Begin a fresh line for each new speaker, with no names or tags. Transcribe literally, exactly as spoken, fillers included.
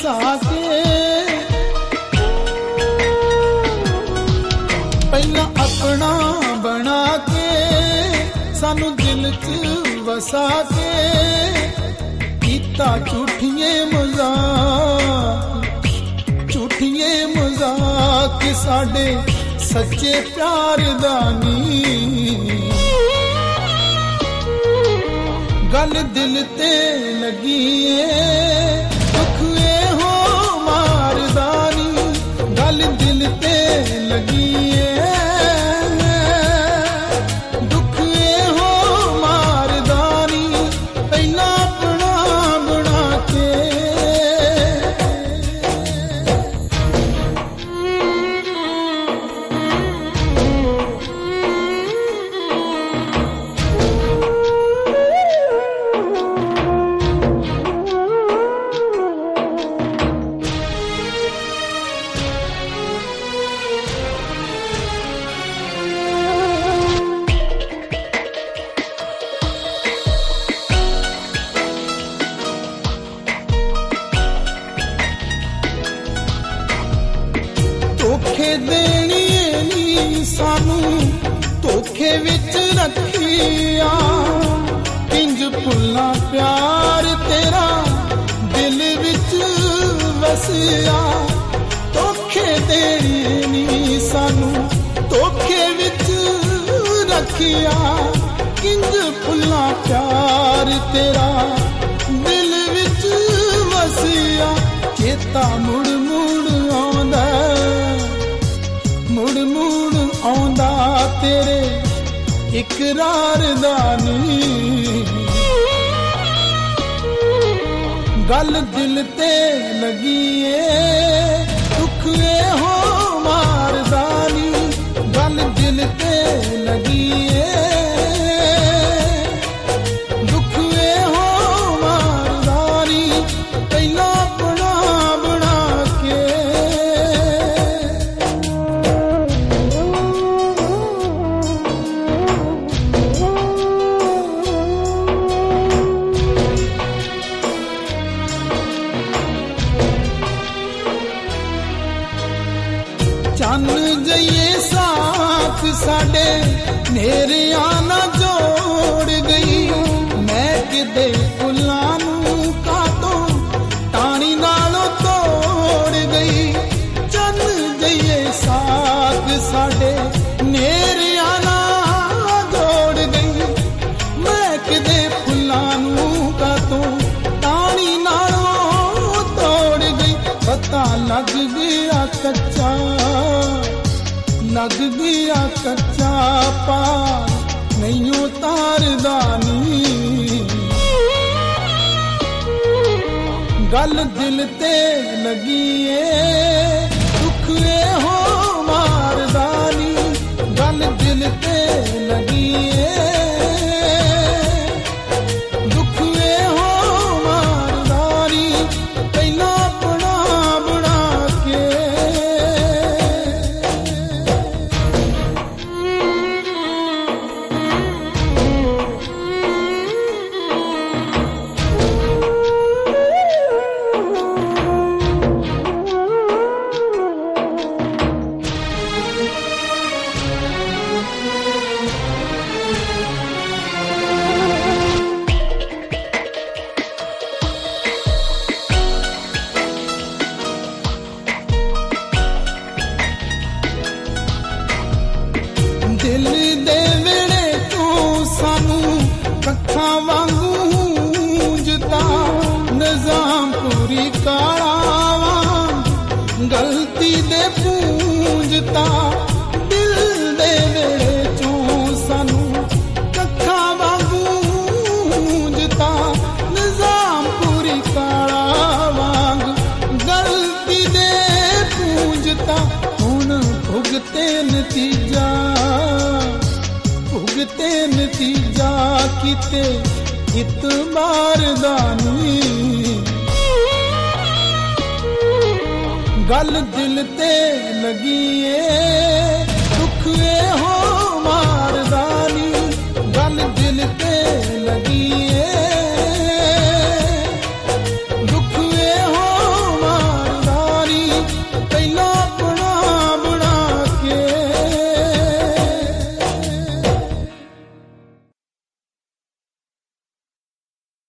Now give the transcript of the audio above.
ਵਸਾ ਕੇ ਪਹਿਲਾਂ ਆਪਣਾ ਬਣਾ ਕੇ ਸਾਨੂੰ ਦਿਲ ਚ ਵਸਾ ਕੇ ਕੀਤਾ ਝੂਠੀਏ ਮਜ਼ਾਕ ਝੂਠੀਏ ਮਜ਼ਾਕ ਸਾਡੇ ਸੱਚੇ ਪਿਆਰ ਦਾ ਨੀ ਗੱਲ ਦਿਲ ਤੇ ਲੱਗੀ ਏ ਦੁੱਖ ਇਹੋ ਮਾਰਦਾ ਨੀ ਗੱਲ ਦਿਲ ਤੇ ਲੱਗੀ ਏ ਦੁੱਖ ਇਹੋ ਮਾਰਦਾ ਨੀ ਪਹਿਲਾਂ ਆਪਣਾ ਬਣਾ ਕੇ ਧੋਖੇ ਦੇਣੀਏ ਨੀ ਸਾਨੂੰ ਧੋਖੇ ਵਿੱਚ ਰੱਖਿਆ ਇੰਜ ਭੁੱਲਾਂ ਪਿਆਰ ਤੇਰਾ ਦਿਲ ਵਿੱਚ ਵਸਿਆ ਧੋਖੇ ਦੇਣੀਏ ਨੀ ਸਾਨੂੰ ਧੋਖੇ ਵਿੱਚ ਰੱਖਿਆ ਇੰਜ ਭੁੱਲਾਂ ਪਿਆਰ ਤੇਰਾ ਦਿਲ ਵਿੱਚ ਵਸਿਆ ਚੇਤਾ ਮੁੜ ਮੁੜ ਆਉਂਦਾ ਮੁੜ ਮੁੜ ਆਉਂਦਾ ਤੇਰੇ ਇਕਰਾਰ ਦਾ ਨੀ ਗੱਲ ਦਿਲ ਤੇ ਲੱਗੀ ਏ ਦੁੱਖ ਇਹੋ ਮਾਰਦਾ ਨੀ ਗੱਲ ਦਿਲ ਤੇ ਲੱਗੀ ਏ ਦੁੱਖ ਇਹੋ ਮਾਰਦਾ ਨੀ ਪਹਿਲਾਂ ਆਪਣਾ ਬਣਾ ਕੇ ਚੰਨ ਜਈਏ ਸਾਥ ਸਾਡੇ ਨੇਰਿਆਂ ਨਾ ਜੋੜ ਗਈ ਮੈਂ ਕਿਤੇ ਫੁੱਲਾਂ ਨੂੰ ਕਾਟੋਂ ਟਾਣੀ ਨਾਲੋਂ ਤੋੜ ਗਈ ਚੰਨ ਜਈਏ ਸਾਥ ਸਾਡੇ ਨੇਰਿਆਂ ਨਾ ਜੋੜ ਗਈ ਮੈਂ ਕਿਤੇ ਫੁੱਲਾਂ ਨੂੰ ਕਾਟੋਂ ਟਾਣੀ ਨਾਲੋਂ ਤੋੜ ਗਈ ਪਤਾ ਲੱਗ ਗਿਆ ਕੱਚਾ ਲੱਗ ਗਿਆ ਕੱਚਾ ਪਾਰ ਨਹੀਂ ਉਤਾਰਦਾ ਨੀ ਗੱਲ ਦਿਲ ਤੇ ਲੱਗੀ ਏ ਦੁੱਖ ਇਹੋ ਮਾਰਦਾ ਨੀ ਗੱਲ ਦਿਲ ਤੇ ਲੱਗੀ ਏ ਦੁੱਖ ਇਹੋ ਮਾਰਦਾ ਨੀ ਪਹਿਲਾਂ ਆਪਣਾ ਬਣਾ ਕੇ ਦਿਲ ਦੇ ਵੇੜੇ ਤੂੰ ਸਾਨੂੰ ਕੱਖਾਂ ਵਾਂਗੂ ਹੂੰਜਤਾ ਨਿਜ਼ਾਮ ਪੂਰੀ ਕਾਲਾ ਵਾਂਗ ਗਲਤੀ ਦੇ ਪੂੰਜਤਾ ਦਿਲ ਦੇ ਵੇੜੇ ਤੂੰ ਸਾਨੂੰ ਕੱਖਾਂ ਵਾਂਗੂ ਹੂੰਜਤਾ ਨਿਜ਼ਾਮ ਪੂਰੀ ਕਾਲਾ ਵਾਂਗ ਗਲਤੀ ਦੇ ਪੂੰਜਤਾ ਹੁਣ ਭੁਗਤੇ ਨਤੀਜਾ ਭੁਗਤੇ ਨਤੀਜਾ ਕਿਤੇ ਇਤਬਾਰ ਦਾ ਨੀ ਗੱਲ ਦਿਲ ਤੇ ਲੱਗੀ ਏ ਦੁੱਖ ਇਹੋ ਮਾਰਦਾ ਨੀ ਗੱਲ ਦਿਲ ਤੇ ਲੱਗੀ